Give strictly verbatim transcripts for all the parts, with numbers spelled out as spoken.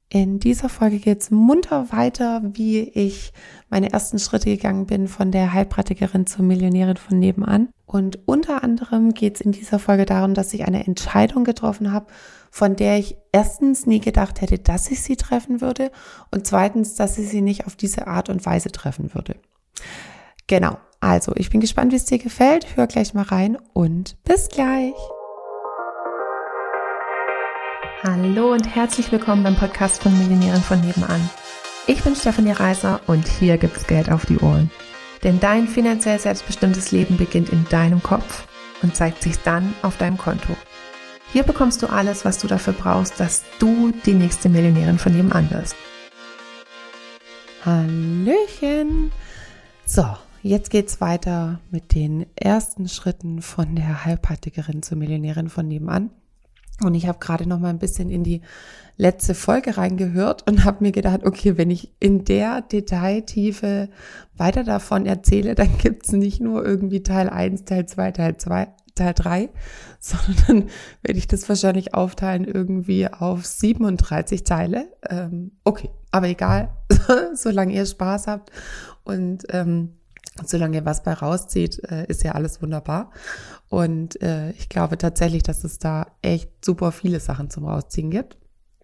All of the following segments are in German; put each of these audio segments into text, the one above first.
In dieser Folge geht es munter weiter, wie ich meine ersten Schritte gegangen bin von der Heilpraktikerin zur Millionärin von nebenan. Und unter anderem geht es in dieser Folge darum, dass ich eine Entscheidung getroffen habe, von der ich erstens nie gedacht hätte, dass ich sie treffen würde und zweitens, dass ich sie nicht auf diese Art und Weise treffen würde. Genau, also ich bin gespannt, wie es dir gefällt. Hör gleich mal rein und bis gleich. Hallo und herzlich willkommen beim Podcast von Millionären von nebenan. Ich bin Stefanie Reiser und hier gibt's Geld auf die Ohren. Denn dein finanziell selbstbestimmtes Leben beginnt in deinem Kopf und zeigt sich dann auf deinem Konto. Hier bekommst du alles, was du dafür brauchst, dass du die nächste Millionärin von nebenan wirst. Hallöchen! So, jetzt geht's weiter mit den ersten Schritten von der Heilpraktikerin zur Millionärin von nebenan. Und ich habe gerade noch mal ein bisschen in die letzte Folge reingehört und habe mir gedacht, okay, wenn ich in der Detailtiefe weiter davon erzähle, dann gibt's nicht nur irgendwie Teil eins, Teil zwei, Teil zwei, Teil drei, sondern dann werde ich das wahrscheinlich aufteilen irgendwie auf siebenunddreißig Teile. Ähm, okay, aber egal, solange ihr Spaß habt und ähm, solange ihr was bei rauszieht, äh, ist ja alles wunderbar. Und äh, ich glaube tatsächlich, dass es da echt super viele Sachen zum Rausziehen gibt.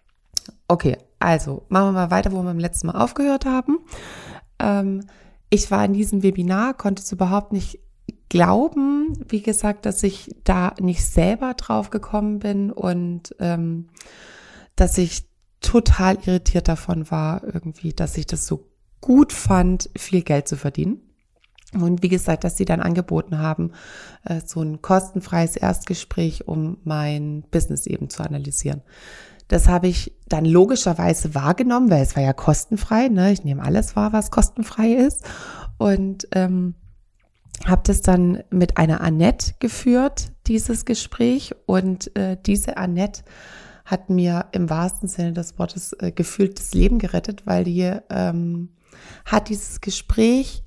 Okay, also machen wir mal weiter, wo wir beim letzten Mal aufgehört haben. Ähm, ich war in diesem Webinar, konnte es überhaupt nicht glauben, wie gesagt, dass ich da nicht selber drauf gekommen bin und ähm, dass ich total irritiert davon war, irgendwie, dass ich das so gut fand, viel Geld zu verdienen. Und wie gesagt, dass sie dann angeboten haben, so ein kostenfreies Erstgespräch, um mein Business eben zu analysieren. Das habe ich dann logischerweise wahrgenommen, weil es war ja kostenfrei, ne? Ich nehme alles wahr, was kostenfrei ist. Und ähm, habe das dann mit einer Annette geführt, dieses Gespräch. Und äh, diese Annette hat mir im wahrsten Sinne des Wortes äh, gefühlt das Leben gerettet, weil die ähm, hat dieses Gespräch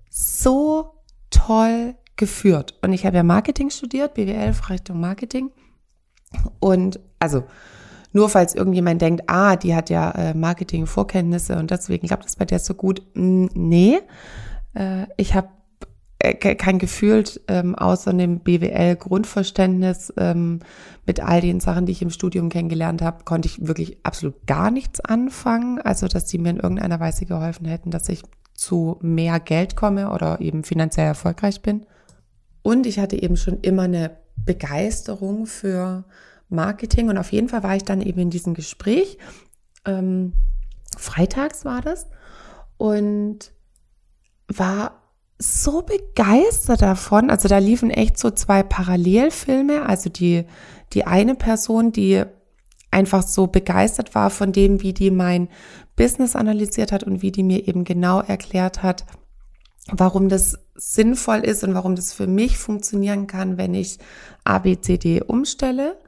so toll geführt. Und ich habe ja Marketing studiert, B W L, Fachrichtung Marketing. Und also nur falls irgendjemand denkt, ah, die hat ja äh, Marketing-Vorkenntnisse und deswegen klappt das bei der so gut. Nee, äh, ich habe äh, kein Gefühl, ähm, außer dem B W L-Grundverständnis ähm, mit all den Sachen, die ich im Studium kennengelernt habe, konnte ich wirklich absolut gar nichts anfangen. Also, dass die mir in irgendeiner Weise geholfen hätten, dass ich zu mehr Geld komme oder eben finanziell erfolgreich bin. Und ich hatte eben schon immer eine Begeisterung für Marketing und auf jeden Fall war ich dann eben in diesem Gespräch. Ähm, freitags war das und war so begeistert davon. Also da liefen echt so zwei Parallelfilme. Also die, die eine Person, die einfach so begeistert war von dem, wie die mein Business analysiert hat und wie die mir eben genau erklärt hat, warum das sinnvoll ist und warum das für mich funktionieren kann, wenn ich A, B, C, D umstelle.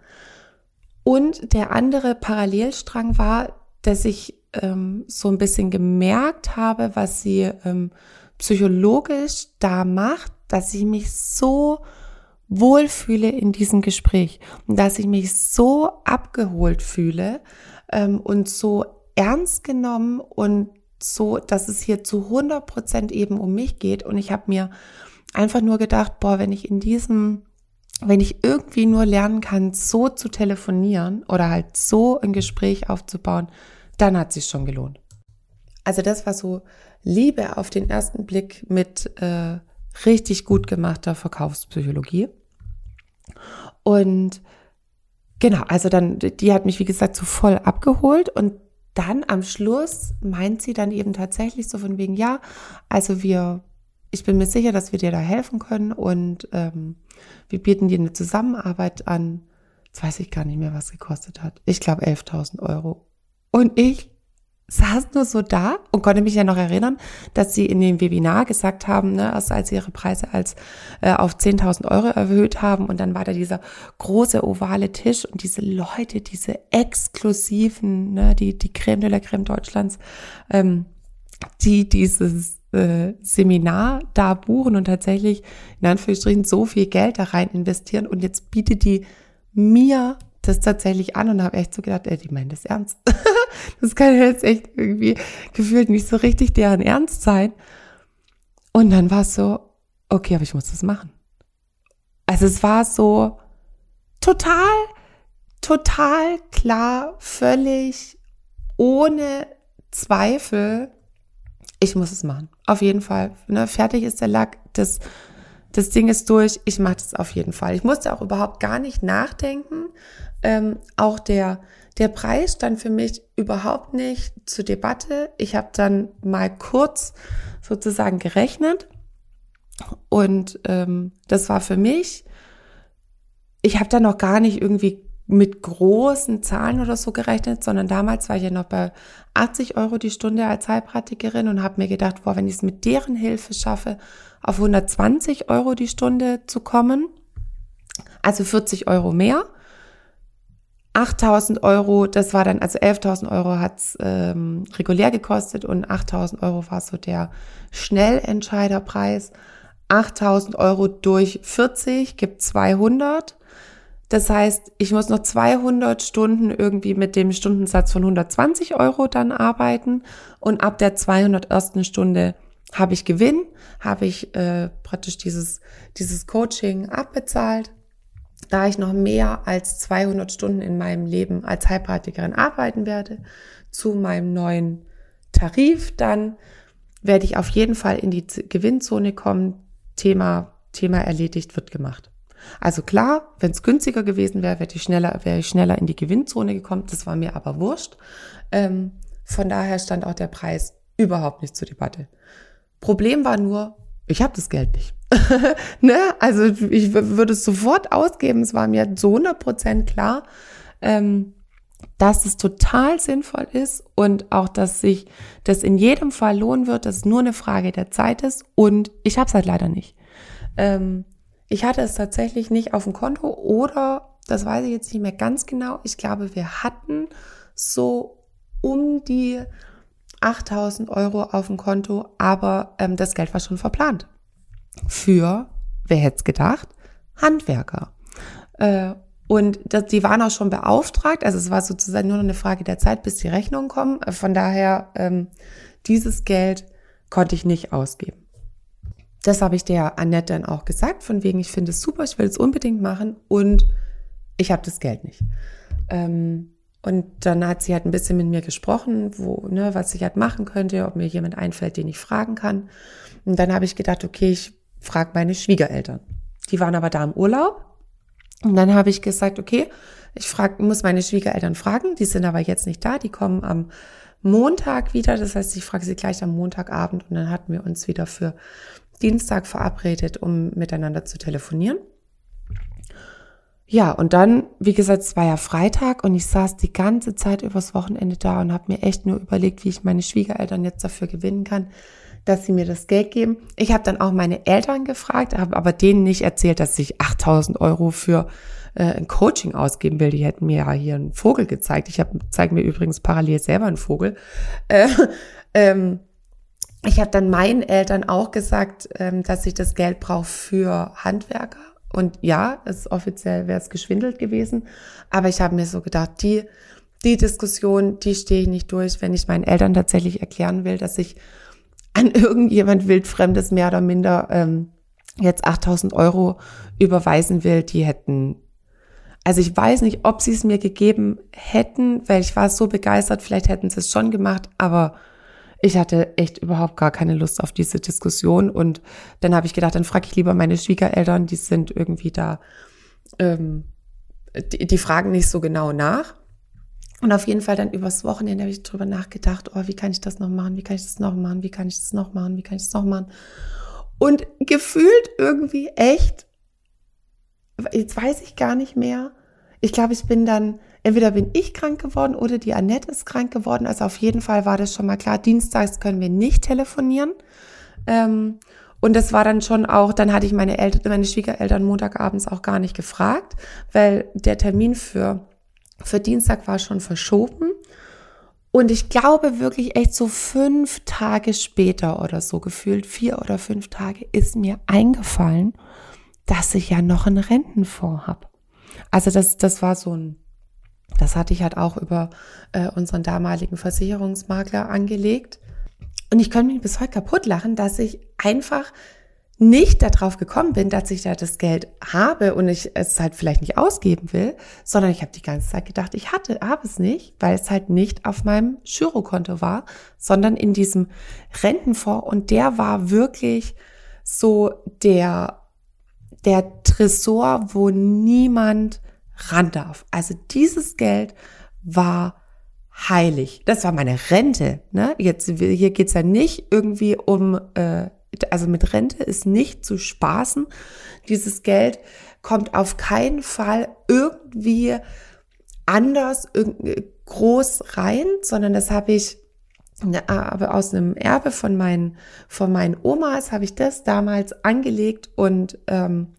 Und der andere Parallelstrang war, dass ich ähm, so ein bisschen gemerkt habe, was sie ähm, psychologisch da macht, dass ich mich so wohlfühle in diesem Gespräch und dass ich mich so abgeholt fühle ähm, und so ernst genommen und so, dass es hier zu hundert Prozent eben um mich geht. Und ich habe mir einfach nur gedacht, boah, wenn ich in diesem, wenn ich irgendwie nur lernen kann, so zu telefonieren oder halt so ein Gespräch aufzubauen, dann hat es sich schon gelohnt. Also das war so Liebe auf den ersten Blick mit äh, richtig gut gemachter Verkaufspsychologie. Und genau, also dann, die hat mich, wie gesagt, so voll abgeholt und dann am Schluss meint sie dann eben tatsächlich so von wegen, ja, also wir, ich bin mir sicher, dass wir dir da helfen können und ähm, wir bieten dir eine Zusammenarbeit an. Jetzt weiß ich gar nicht mehr, was gekostet hat. Ich glaube elftausend Euro. Und ich saß nur so da und konnte mich ja noch erinnern, dass sie in dem Webinar gesagt haben, ne, erst als sie ihre Preise als äh, auf zehntausend Euro erhöht haben und dann war da dieser große ovale Tisch und diese Leute, diese exklusiven, ne, die die Crème de la Crème Deutschlands, ähm, die dieses äh, Seminar da buchen und tatsächlich in Anführungsstrichen so viel Geld da rein investieren und jetzt bietet die mir das tatsächlich an und habe echt so gedacht, ey, die meinen das ernst. Das kann jetzt echt irgendwie gefühlt nicht so richtig deren Ernst sein. Und dann war es so, okay, aber ich muss das machen. Also es war so total, total klar, völlig ohne Zweifel, ich muss es machen. Auf jeden Fall. Ne, fertig ist der Lack, das, das Ding ist durch, ich mache das auf jeden Fall. Ich musste auch überhaupt gar nicht nachdenken. Ähm, auch der, der Preis stand für mich überhaupt nicht zur Debatte. Ich habe dann mal kurz sozusagen gerechnet und ähm, das war für mich, ich habe da noch gar nicht irgendwie mit großen Zahlen oder so gerechnet, sondern damals war ich ja noch bei achtzig Euro die Stunde als Heilpraktikerin und habe mir gedacht, boah, wenn ich es mit deren Hilfe schaffe, auf hundertzwanzig Euro die Stunde zu kommen, also vierzig Euro mehr, achttausend Euro, das war dann, also elftausend Euro hat's ähm, regulär gekostet und achttausend Euro war so der Schnellentscheiderpreis. achttausend Euro durch vierzig gibt zweihundert. Das heißt, ich muss noch zweihundert Stunden irgendwie mit dem Stundensatz von hundertzwanzig Euro dann arbeiten und ab der zweihundertersten Stunde habe ich Gewinn, habe ich äh, praktisch dieses, dieses Coaching abbezahlt. Da ich noch mehr als zweihundert Stunden in meinem Leben als Heilpraktikerin arbeiten werde, zu meinem neuen Tarif, dann werde ich auf jeden Fall in die Gewinnzone kommen. Thema, Thema erledigt, wird gemacht. Also klar, wenn es günstiger gewesen wäre, wäre ich schneller, wäre ich schneller in die Gewinnzone gekommen. Das war mir aber wurscht. Ähm, von daher stand auch der Preis überhaupt nicht zur Debatte. Problem war nur, ich habe das Geld nicht. Ne? Also ich würde es sofort ausgeben. Es war mir zu hundert Prozent klar, ähm, dass es total sinnvoll ist und auch, dass sich das in jedem Fall lohnen wird, dass es nur eine Frage der Zeit ist. Und ich habe es halt leider nicht. Ähm, ich hatte es tatsächlich nicht auf dem Konto oder, das weiß ich jetzt nicht mehr ganz genau, ich glaube, wir hatten so um die achttausend Euro auf dem Konto, aber ähm, das Geld war schon verplant. Für, wer hätte es gedacht, Handwerker. Äh, und das, die waren auch schon beauftragt, also es war sozusagen nur noch eine Frage der Zeit, bis die Rechnungen kommen. Von daher, ähm, dieses Geld konnte ich nicht ausgeben. Das habe ich der Annette dann auch gesagt, von wegen, ich finde es super, ich will es unbedingt machen und ich habe das Geld nicht. Ähm, und dann hat sie halt ein bisschen mit mir gesprochen, wo, ne, was ich halt machen könnte, ob mir jemand einfällt, den ich fragen kann. Und dann habe ich gedacht, okay, ich frage meine Schwiegereltern. Die waren aber da im Urlaub. Und dann habe ich gesagt, okay, ich frag, muss meine Schwiegereltern fragen, die sind aber jetzt nicht da, die kommen am Montag wieder, das heißt, ich frage sie gleich am Montagabend und dann hatten wir uns wieder für Dienstag verabredet, um miteinander zu telefonieren. Ja, und dann, wie gesagt, es war ja Freitag und ich saß die ganze Zeit übers Wochenende da und habe mir echt nur überlegt, wie ich meine Schwiegereltern jetzt dafür gewinnen kann, dass sie mir das Geld geben. Ich habe dann auch meine Eltern gefragt, habe aber denen nicht erzählt, dass ich achttausend Euro für äh, ein Coaching ausgeben will. Die hätten mir ja hier einen Vogel gezeigt. Ich habe zeige mir übrigens parallel selber einen Vogel. Äh, ähm, ich habe dann meinen Eltern auch gesagt, ähm, dass ich das Geld brauche für Handwerker. Und ja, es offiziell wäre es geschwindelt gewesen. Aber ich habe mir so gedacht, die, die Diskussion, die stehe ich nicht durch, wenn ich meinen Eltern tatsächlich erklären will, dass ich an irgendjemand Wildfremdes mehr oder minder ähm, jetzt achttausend Euro überweisen will, die hätten, also ich weiß nicht, ob sie es mir gegeben hätten, weil ich war so begeistert, vielleicht hätten sie es schon gemacht, aber ich hatte echt überhaupt gar keine Lust auf diese Diskussion und dann habe ich gedacht, dann frage ich lieber meine Schwiegereltern, die sind irgendwie da, ähm, die, die fragen nicht so genau nach. Und auf jeden Fall dann übers Wochenende habe ich drüber nachgedacht, oh, wie kann ich das noch machen, wie kann ich das noch machen, wie kann ich das noch machen, wie kann ich das noch machen. Und gefühlt irgendwie echt, jetzt weiß ich gar nicht mehr, ich glaube, ich bin dann, entweder bin ich krank geworden oder die Annette ist krank geworden, also auf jeden Fall war das schon mal klar, dienstags können wir nicht telefonieren. Ähm, und das war dann schon auch, dann hatte ich meine Eltern, meine Schwiegereltern montagabends auch gar nicht gefragt, weil der Termin für Für Dienstag war schon verschoben und ich glaube wirklich echt so fünf Tage später oder so gefühlt, vier oder fünf Tage, ist mir eingefallen, dass ich ja noch einen Rentenfonds habe. Also das, das war so ein Das hatte ich halt auch über äh, unseren damaligen Versicherungsmakler angelegt. Und ich könnte mich bis heute kaputt lachen, dass ich einfach nicht darauf gekommen bin, dass ich da das Geld habe und ich es halt vielleicht nicht ausgeben will, sondern ich habe die ganze Zeit gedacht, ich hatte, habe es nicht, weil es halt nicht auf meinem Girokonto war, sondern in diesem Rentenfonds, und der war wirklich so der, der Tresor, wo niemand ran darf. Also dieses Geld war heilig. Das war meine Rente. Ne? Jetzt hier geht's ja nicht irgendwie um, äh, also mit Rente ist nicht zu spaßen. Dieses Geld kommt auf keinen Fall irgendwie anders groß rein, sondern das habe ich aber aus einem Erbe von meinen von meinen Omas habe ich das damals angelegt und ähm,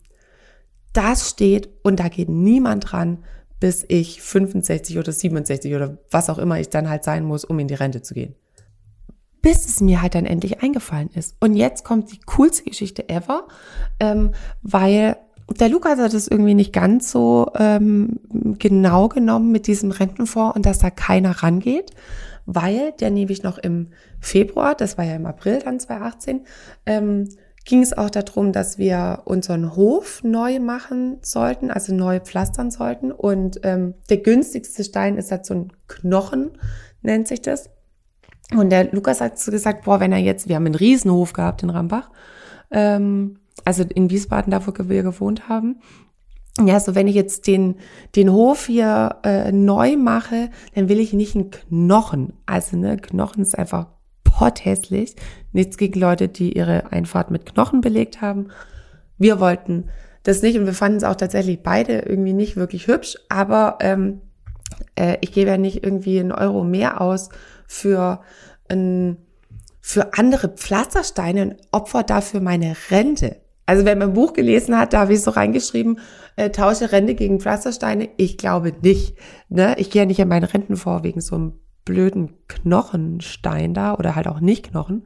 das steht und da geht niemand ran, bis ich fünfundsechzig oder siebenundsechzig oder was auch immer ich dann halt sein muss, um in die Rente zu gehen. Bis es mir halt dann endlich eingefallen ist. Und jetzt kommt die coolste Geschichte ever, ähm, weil der Lukas hat es irgendwie nicht ganz so ähm, genau genommen mit diesem Rentenfonds und dass da keiner rangeht, weil der nämlich noch im Februar, das war ja im April dann zweitausendachtzehn, ähm, ging es auch darum, dass wir unseren Hof neu machen sollten, also neu pflastern sollten. Und ähm, der günstigste Stein ist halt so ein Knochen, nennt sich das. Und der Lukas hat so gesagt, boah, wenn er jetzt, wir haben einen Riesenhof gehabt in Rambach, ähm, also in Wiesbaden, da wo wir gewohnt haben. Ja, so wenn ich jetzt den den Hof hier äh, neu mache, dann will ich nicht einen Knochen. Also ne, Knochen ist einfach potthässlich. Nichts gegen Leute, die ihre Einfahrt mit Knochen belegt haben. Wir wollten das nicht und wir fanden es auch tatsächlich beide irgendwie nicht wirklich hübsch. Aber ähm, äh, ich gebe ja nicht irgendwie einen Euro mehr aus für ein, für andere Pflastersteine und opfer dafür meine Rente. Also wer mein Buch gelesen hat, da habe ich so reingeschrieben, äh, tausche Rente gegen Pflastersteine. Ich glaube nicht. Ne? Ich gehe ja nicht an meinen Rentenfonds wegen so einem blöden Knochenstein da oder halt auch nicht Knochen.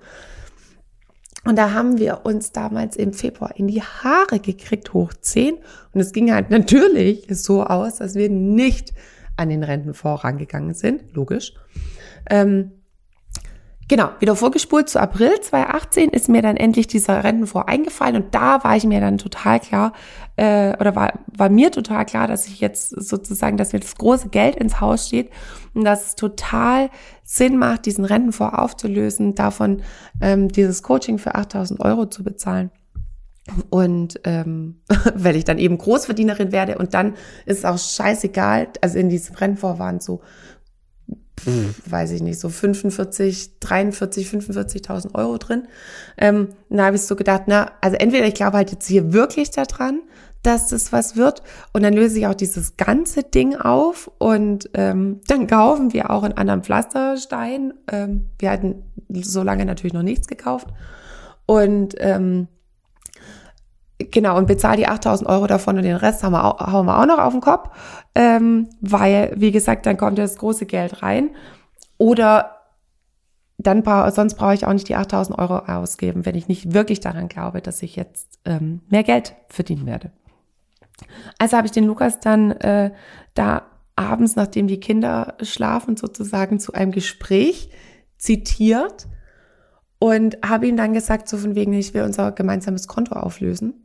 Und da haben wir uns damals im Februar in die Haare gekriegt, hoch zehn. Und es ging halt natürlich so aus, dass wir nicht an den Rentenfonds rangegangen sind. Logisch. Ähm, Genau, wieder vorgespult zu April zweitausendachtzehn ist mir dann endlich dieser Rentenfonds eingefallen und da war ich mir dann total klar, äh, oder war, war mir total klar, dass ich jetzt sozusagen, dass mir das große Geld ins Haus steht und dass es total Sinn macht, diesen Rentenfonds aufzulösen, davon ähm, dieses Coaching für achttausend Euro zu bezahlen. Und ähm, weil ich dann eben Großverdienerin werde und dann ist es auch scheißegal, also in diesem Rentenfonds waren so Pff, weiß ich nicht, so fünfundvierzig, dreiundvierzig, fünfundvierzigtausend Euro drin. Ähm, da habe ich so gedacht, na, also entweder ich glaube halt jetzt hier wirklich daran, dass das was wird und dann löse ich auch dieses ganze Ding auf und ähm, dann kaufen wir auch einen anderen Pflasterstein. Ähm, wir hatten so lange natürlich noch nichts gekauft und ähm, genau, und bezahle die achttausend Euro davon und den Rest haben wir auch, hauen wir auch noch auf den Kopf, ähm, weil, wie gesagt, dann kommt ja das große Geld rein oder dann bra- sonst brauche ich auch nicht die achttausend Euro ausgeben, wenn ich nicht wirklich daran glaube, dass ich jetzt ähm, mehr Geld verdienen werde. Also habe ich den Lukas dann äh, da abends, nachdem die Kinder schlafen, sozusagen zu einem Gespräch zitiert und habe ihm dann gesagt, so von wegen, ich will unser gemeinsames Konto auflösen.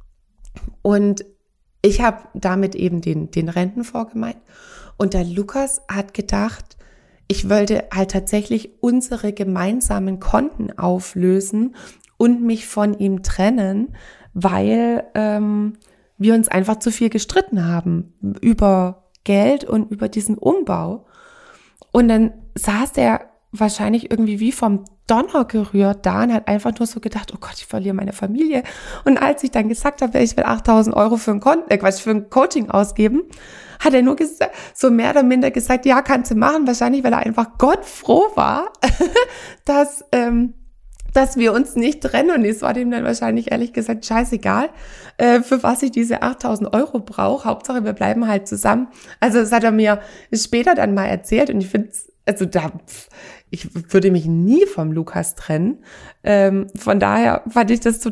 Und ich habe damit eben den, den Rentenfonds gemeint. Und der Lukas hat gedacht, ich wollte halt tatsächlich unsere gemeinsamen Konten auflösen und mich von ihm trennen, weil ähm, wir uns einfach zu viel gestritten haben über Geld und über diesen Umbau. Und dann saß der wahrscheinlich irgendwie wie vom Donner gerührt da und hat einfach nur so gedacht, oh Gott, ich verliere meine Familie. Und als ich dann gesagt habe, ich will achttausend Euro für ein, Kon- äh, Quatsch, für ein Coaching ausgeben, hat er nur gesagt, so mehr oder minder gesagt, ja, kannst du machen, wahrscheinlich, weil er einfach gottfroh war, dass, ähm, dass wir uns nicht trennen. Und es war dem dann wahrscheinlich ehrlich gesagt scheißegal, äh, für was ich diese achttausend Euro brauche. Hauptsache, wir bleiben halt zusammen. Also das hat er mir später dann mal erzählt und ich finde es, also da, ich würde mich nie vom Lukas trennen. Ähm, von daher fand ich das total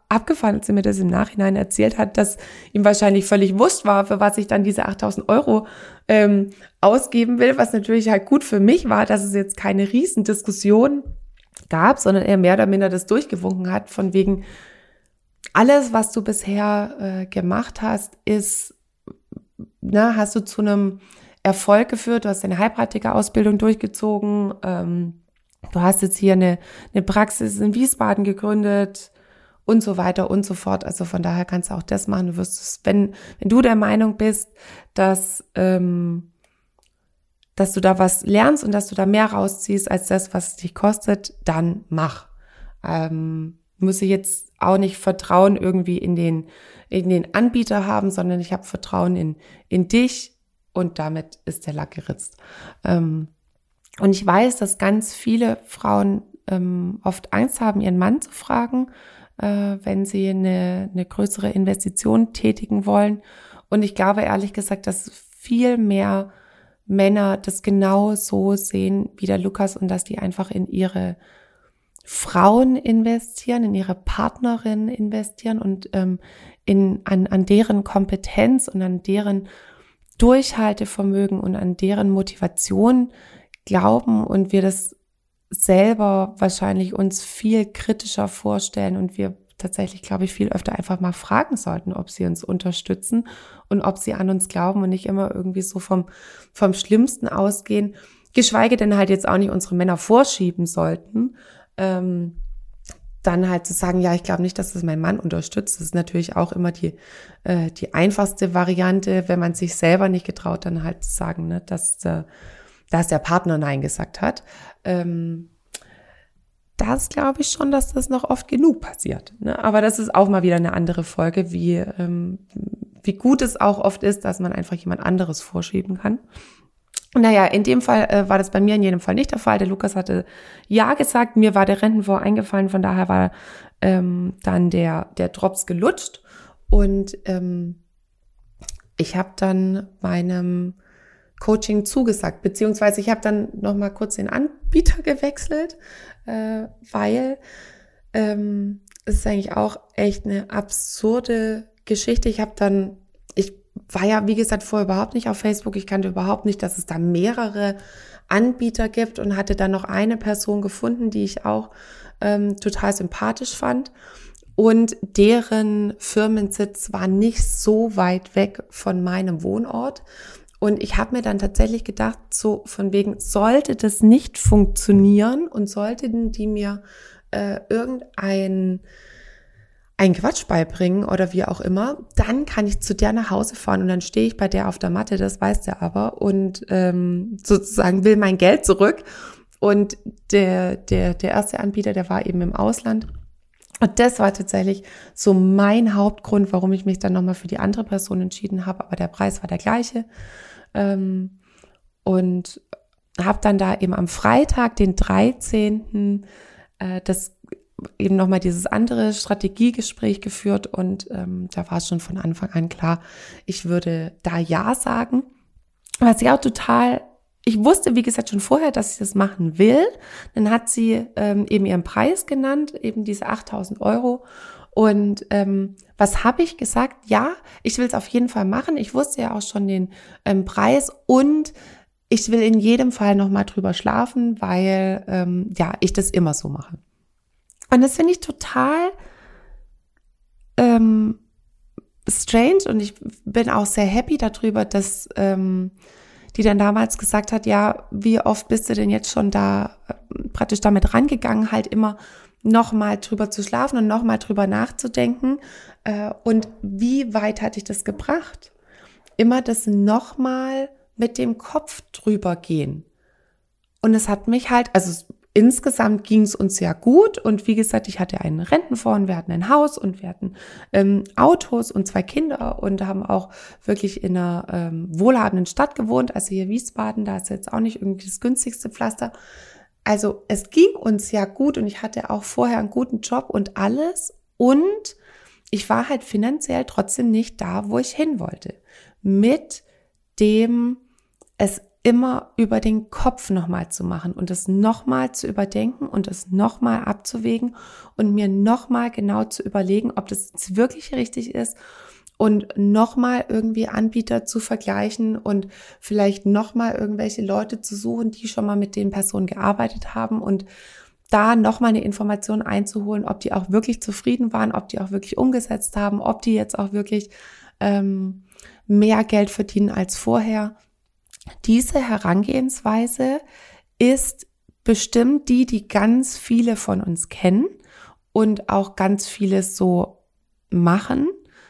abgefahren, als er mir das im Nachhinein erzählt hat, dass ihm wahrscheinlich völlig wurscht war, für was ich dann diese achttausend Euro ähm, ausgeben will, was natürlich halt gut für mich war, dass es jetzt keine Riesendiskussion gab, sondern er mehr oder minder das durchgewunken hat, von wegen, alles, was du bisher äh, gemacht hast, ist, na, hast du zu einem Erfolg geführt, du hast deine Heilpraktiker-Ausbildung durchgezogen, ähm, du hast jetzt hier eine, eine Praxis in Wiesbaden gegründet und so weiter und so fort. Also von daher kannst du auch das machen. Du wirst es, wenn, wenn du der Meinung bist, dass, ähm, dass du da was lernst und dass du da mehr rausziehst als das, was es dich kostet, dann mach. Ähm, muss ich jetzt auch nicht Vertrauen irgendwie in den, in den Anbieter haben, sondern ich habe Vertrauen in, in dich und damit ist der Lack geritzt. Ähm, und ich weiß, dass ganz viele Frauen ähm, oft Angst haben, ihren Mann zu fragen, äh, wenn sie eine, eine größere Investition tätigen wollen. Und ich glaube ehrlich gesagt, dass viel mehr Männer das genau so sehen wie der Lukas und dass die einfach in ihre Frauen investieren, in ihre Partnerin investieren und ähm, in, an, an deren Kompetenz und an deren Durchhaltevermögen und an deren Motivation glauben und wir das selber wahrscheinlich uns viel kritischer vorstellen und wir tatsächlich, glaube ich, viel öfter einfach mal fragen sollten, ob sie uns unterstützen und ob sie an uns glauben und nicht immer irgendwie so vom, vom Schlimmsten ausgehen, geschweige denn halt jetzt auch nicht unsere Männer vorschieben sollten, ähm, dann halt zu sagen, ja, ich glaube nicht, dass das mein Mann unterstützt. Das ist natürlich auch immer die äh, die einfachste Variante, wenn man sich selber nicht getraut, dann halt zu sagen, ne, dass, äh, dass der Partner Nein gesagt hat. Ähm, das glaube ich schon, dass das noch oft genug passiert. Ne? Aber das ist auch mal wieder eine andere Folge, wie, ähm, wie gut es auch oft ist, dass man einfach jemand anderes vorschieben kann. Naja, in dem Fall äh, war das bei mir in jedem Fall nicht der Fall. Der Lukas hatte Ja gesagt, mir war der Rentenfonds eingefallen, von daher war ähm, dann der der Drops gelutscht und ähm, ich habe dann meinem Coaching zugesagt, beziehungsweise ich habe dann noch mal kurz den Anbieter gewechselt, äh, weil ähm, es ist eigentlich auch echt eine absurde Geschichte. Ich habe dann, ich war ja, wie gesagt, vorher überhaupt nicht auf Facebook. Ich kannte überhaupt nicht, dass es da mehrere Anbieter gibt und hatte dann noch eine Person gefunden, die ich auch ähm, total sympathisch fand. Und deren Firmensitz war nicht so weit weg von meinem Wohnort. Und ich habe mir dann tatsächlich gedacht, so von wegen, sollte das nicht funktionieren und sollten die mir äh, irgendein ein Quatsch beibringen oder wie auch immer, dann kann ich zu der nach Hause fahren und dann stehe ich bei der auf der Matte, das weiß der aber und ähm, sozusagen will mein Geld zurück. Und der der der erste Anbieter, der war eben im Ausland. Und das war tatsächlich so mein Hauptgrund, warum ich mich dann nochmal für die andere Person entschieden habe. Aber der Preis war der gleiche. Ähm, und habe dann da eben am Freitag, den dreizehnten Äh, das eben nochmal dieses andere Strategiegespräch geführt und ähm, da war es schon von Anfang an klar, ich würde da Ja sagen. Was ich auch total, ich wusste, wie gesagt, schon vorher, dass ich das machen will. Dann hat sie ähm, eben ihren Preis genannt, eben diese achttausend Euro. Und ähm, was habe ich gesagt? Ja, ich will es auf jeden Fall machen. Ich wusste ja auch schon den ähm, Preis und ich will in jedem Fall nochmal drüber schlafen, weil ähm, ja ich das immer so mache. Und das finde ich total ähm, strange und ich bin auch sehr happy darüber, dass ähm, die dann damals gesagt hat, ja, wie oft bist du denn jetzt schon da äh, praktisch damit rangegangen, halt immer nochmal drüber zu schlafen und nochmal drüber nachzudenken äh, und wie weit hat dich das gebracht? Immer das nochmal mit dem Kopf drüber gehen. Und es hat mich halt, also insgesamt ging es uns ja gut und wie gesagt, ich hatte einen Rentenfonds, wir hatten ein Haus und wir hatten ähm, Autos und zwei Kinder und haben auch wirklich in einer ähm, wohlhabenden Stadt gewohnt, also hier Wiesbaden, da ist jetzt auch nicht irgendwie das günstigste Pflaster. Also es ging uns ja gut und ich hatte auch vorher einen guten Job und alles und ich war halt finanziell trotzdem nicht da, wo ich hin wollte. Mit dem, es immer über den Kopf nochmal zu machen und es nochmal zu überdenken und es nochmal abzuwägen und mir nochmal genau zu überlegen, ob das jetzt wirklich richtig ist und nochmal irgendwie Anbieter zu vergleichen und vielleicht nochmal irgendwelche Leute zu suchen, die schon mal mit den Personen gearbeitet haben und da nochmal eine Information einzuholen, ob die auch wirklich zufrieden waren, ob die auch wirklich umgesetzt haben, ob die jetzt auch wirklich ähm, mehr Geld verdienen als vorher. Diese Herangehensweise ist bestimmt die, die ganz viele von uns kennen und auch ganz vieles so machen.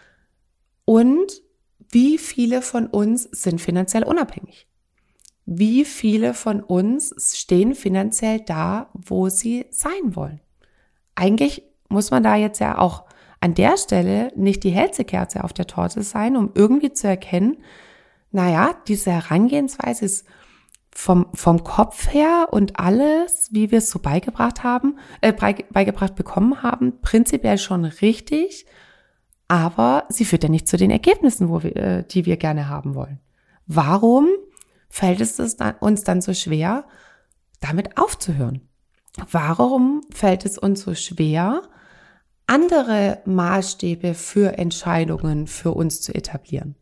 Und wie viele von uns sind finanziell unabhängig? Wie viele von uns stehen finanziell da, wo sie sein wollen? Eigentlich muss man da jetzt ja auch an der Stelle nicht die hellste Kerze auf der Torte sein, um irgendwie zu erkennen, naja, diese Herangehensweise ist vom, vom Kopf her und alles, wie wir es so beigebracht haben, äh, beigebracht bekommen haben, prinzipiell schon richtig, aber sie führt ja nicht zu den Ergebnissen, wo wir, äh, die wir gerne haben wollen. Warum fällt es uns dann so schwer, damit aufzuhören? Warum fällt es uns so schwer, andere Maßstäbe für Entscheidungen für uns zu etablieren?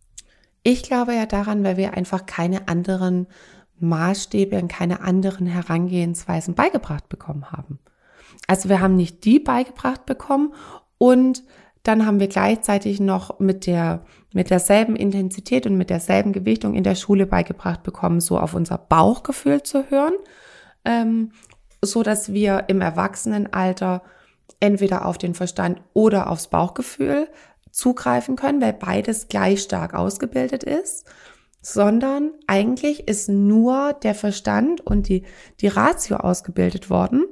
Ich glaube ja daran, weil wir einfach keine anderen Maßstäbe und keine anderen Herangehensweisen beigebracht bekommen haben. Also wir haben nicht die beigebracht bekommen und dann haben wir gleichzeitig noch mit der mit derselben Intensität und mit derselben Gewichtung in der Schule beigebracht bekommen, so auf unser Bauchgefühl zu hören, ähm, so dass wir im Erwachsenenalter entweder auf den Verstand oder aufs Bauchgefühl zugreifen können, weil beides gleich stark ausgebildet ist, sondern eigentlich ist nur der Verstand und die, die Ratio ausgebildet worden.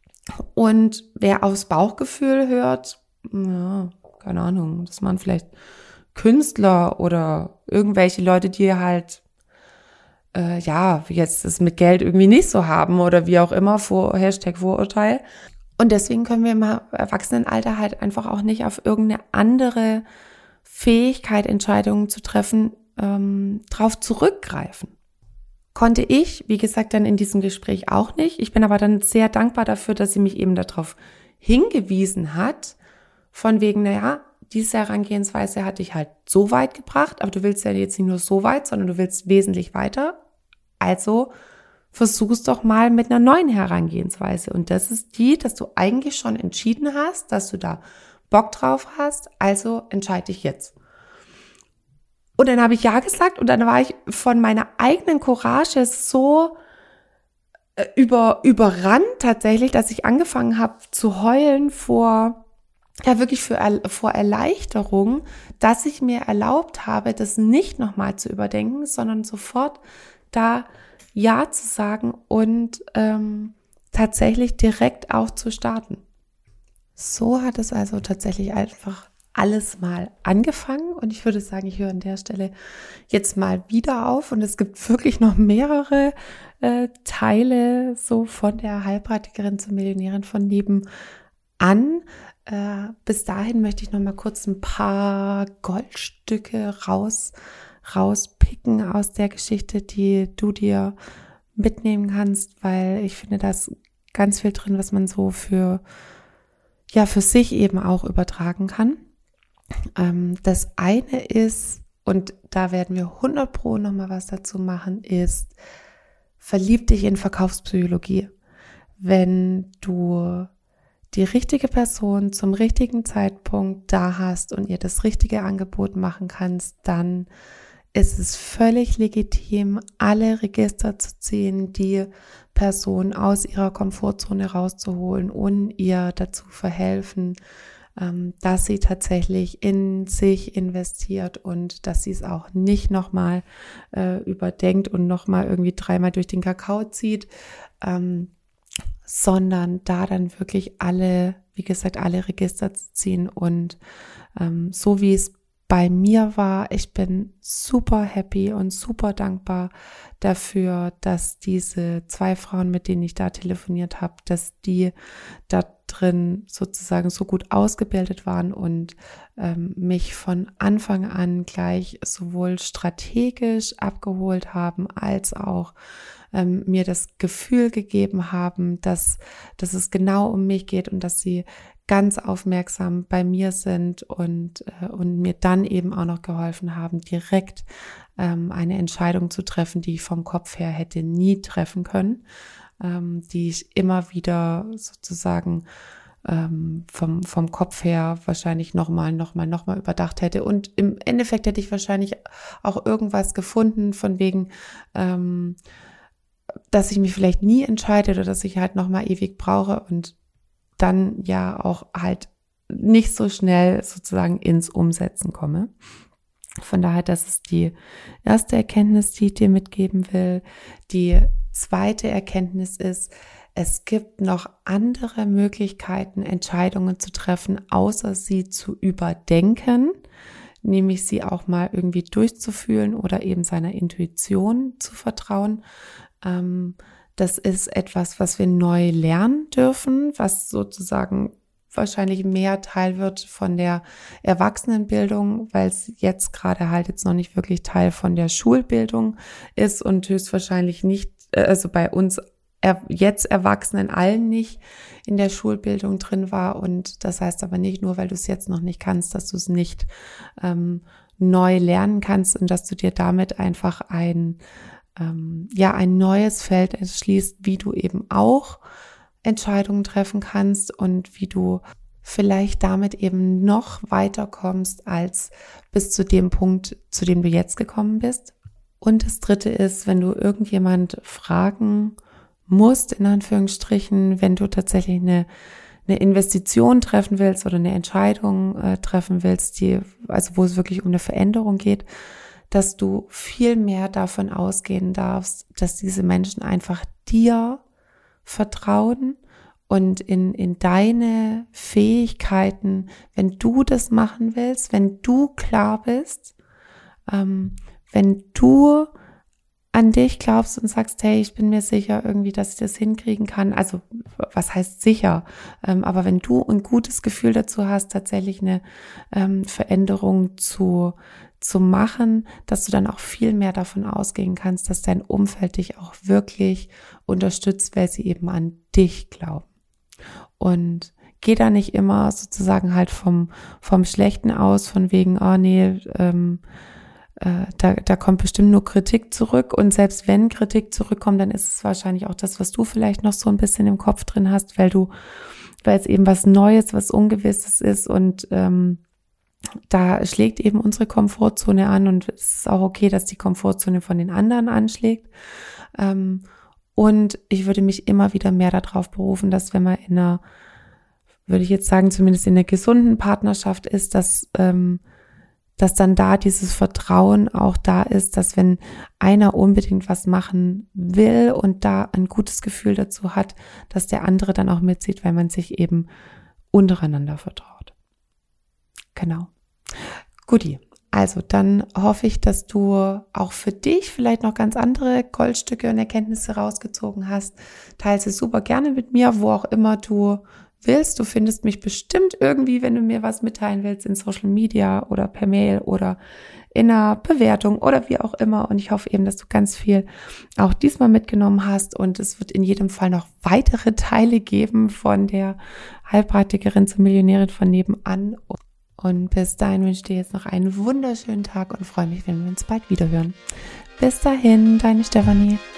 Und wer aufs Bauchgefühl hört, ja, keine Ahnung, das waren vielleicht Künstler oder irgendwelche Leute, die halt, äh, ja, jetzt es mit Geld irgendwie nicht so haben oder wie auch immer, vor, Hashtag Vorurteil. Und deswegen können wir im Erwachsenenalter halt einfach auch nicht auf irgendeine andere Fähigkeit, Entscheidungen zu treffen, ähm, drauf zurückgreifen. Konnte ich, wie gesagt, dann in diesem Gespräch auch nicht. Ich bin aber dann sehr dankbar dafür, dass sie mich eben darauf hingewiesen hat, von wegen, naja, diese Herangehensweise hat dich halt so weit gebracht, aber du willst ja jetzt nicht nur so weit, sondern du willst wesentlich weiter. Also versuch's doch mal mit einer neuen Herangehensweise. Und das ist die, dass du eigentlich schon entschieden hast, dass du da Bock drauf hast, also entscheide dich jetzt. Und dann habe ich ja gesagt und dann war ich von meiner eigenen Courage so äh, über, überrannt tatsächlich, dass ich angefangen habe zu heulen vor, ja wirklich für, vor Erleichterung, dass ich mir erlaubt habe, das nicht nochmal zu überdenken, sondern sofort da Ja zu sagen und ähm, tatsächlich direkt auch zu starten. So hat es also tatsächlich einfach alles mal angefangen und ich würde sagen, ich höre an der Stelle jetzt mal wieder auf und es gibt wirklich noch mehrere äh, Teile so von der Heilpraktikerin zur Millionärin von nebenan. Äh, bis dahin möchte ich noch mal kurz ein paar Goldstücke raus rauspicken aus der Geschichte, die du dir mitnehmen kannst, weil ich finde, da ist ganz viel drin, was man so für ja für sich eben auch übertragen kann. Ähm, das eine ist, und da werden wir hundert Pro noch mal was dazu machen, ist, verlieb dich in Verkaufspsychologie. Wenn du die richtige Person zum richtigen Zeitpunkt da hast und ihr das richtige Angebot machen kannst, dann ist es völlig legitim, alle Register zu ziehen, die Person aus ihrer Komfortzone rauszuholen und ihr dazu verhelfen, dass sie tatsächlich in sich investiert und dass sie es auch nicht nochmal äh, überdenkt und nochmal irgendwie dreimal durch den Kakao zieht, ähm, sondern da dann wirklich alle, wie gesagt, alle Register zu ziehen und ähm, so wie es bei mir war. Ich bin super happy und super dankbar dafür, dass diese zwei Frauen, mit denen ich da telefoniert habe, dass die da drin sozusagen so gut ausgebildet waren und ähm, mich von Anfang an gleich sowohl strategisch abgeholt haben, als auch ähm, mir das Gefühl gegeben haben, dass, dass es genau um mich geht und dass sie ganz aufmerksam bei mir sind und, äh, und mir dann eben auch noch geholfen haben, direkt ähm, eine Entscheidung zu treffen, die ich vom Kopf her hätte nie treffen können, ähm, die ich immer wieder sozusagen ähm, vom, vom Kopf her wahrscheinlich nochmal, nochmal, nochmal überdacht hätte. Und im Endeffekt hätte ich wahrscheinlich auch irgendwas gefunden von wegen, ähm, dass ich mich vielleicht nie entscheide oder dass ich halt nochmal ewig brauche und dann ja auch halt nicht so schnell sozusagen ins Umsetzen komme. Von daher, das ist die erste Erkenntnis, die ich dir mitgeben will. Die zweite Erkenntnis ist, es gibt noch andere Möglichkeiten, Entscheidungen zu treffen, außer sie zu überdenken, nämlich sie auch mal irgendwie durchzufühlen oder eben seiner Intuition zu vertrauen. Ähm, Das ist etwas, was wir neu lernen dürfen, was sozusagen wahrscheinlich mehr Teil wird von der Erwachsenenbildung, weil es jetzt gerade halt jetzt noch nicht wirklich Teil von der Schulbildung ist und höchstwahrscheinlich nicht, also bei uns jetzt Erwachsenen allen nicht in der Schulbildung drin war. Und das heißt aber nicht nur, weil du es jetzt noch nicht kannst, dass du es nicht ähm, neu lernen kannst und dass du dir damit einfach ein Ähm, ja, ein neues Feld erschließt, wie du eben auch Entscheidungen treffen kannst und wie du vielleicht damit eben noch weiterkommst als bis zu dem Punkt, zu dem du jetzt gekommen bist. Und das Dritte ist, wenn du irgendjemand fragen musst, in Anführungsstrichen, wenn du tatsächlich eine, eine Investition treffen willst oder eine Entscheidung äh, treffen willst, die, also wo es wirklich um eine Veränderung geht, dass du viel mehr davon ausgehen darfst, dass diese Menschen einfach dir vertrauen und in, in deine Fähigkeiten, wenn du das machen willst, wenn du klar bist, ähm, wenn du an dich glaubst und sagst, hey, ich bin mir sicher irgendwie, dass ich das hinkriegen kann. Also was heißt sicher? Ähm, aber wenn du ein gutes Gefühl dazu hast, tatsächlich eine ähm, Veränderung zu zu machen, dass du dann auch viel mehr davon ausgehen kannst, dass dein Umfeld dich auch wirklich unterstützt, weil sie eben an dich glauben. Und geh da nicht immer sozusagen halt vom vom Schlechten aus, von wegen, oh nee, ähm, äh, da, da kommt bestimmt nur Kritik zurück. Und selbst wenn Kritik zurückkommt, dann ist es wahrscheinlich auch das, was du vielleicht noch so ein bisschen im Kopf drin hast, weil du, weil es eben was Neues, was Ungewisses ist und ähm, da schlägt eben unsere Komfortzone an und es ist auch okay, dass die Komfortzone von den anderen anschlägt. Und ich würde mich immer wieder mehr darauf berufen, dass wenn man in einer, würde ich jetzt sagen, zumindest in einer gesunden Partnerschaft ist, dass, dass dann da dieses Vertrauen auch da ist, dass wenn einer unbedingt was machen will und da ein gutes Gefühl dazu hat, dass der andere dann auch mitzieht, weil man sich eben untereinander vertraut. Genau. Guti, also dann hoffe ich, dass du auch für dich vielleicht noch ganz andere Goldstücke und Erkenntnisse rausgezogen hast. Teile sie super gerne mit mir, wo auch immer du willst. Du findest mich bestimmt irgendwie, wenn du mir was mitteilen willst, in Social Media oder per Mail oder in einer Bewertung oder wie auch immer. Und ich hoffe eben, dass du ganz viel auch diesmal mitgenommen hast. Und es wird in jedem Fall noch weitere Teile geben von der Heilpraktikerin zur Millionärin von nebenan. Und bis dahin wünsche ich dir jetzt noch einen wunderschönen Tag und freue mich, wenn wir uns bald wieder hören. Bis dahin, deine Stefanie.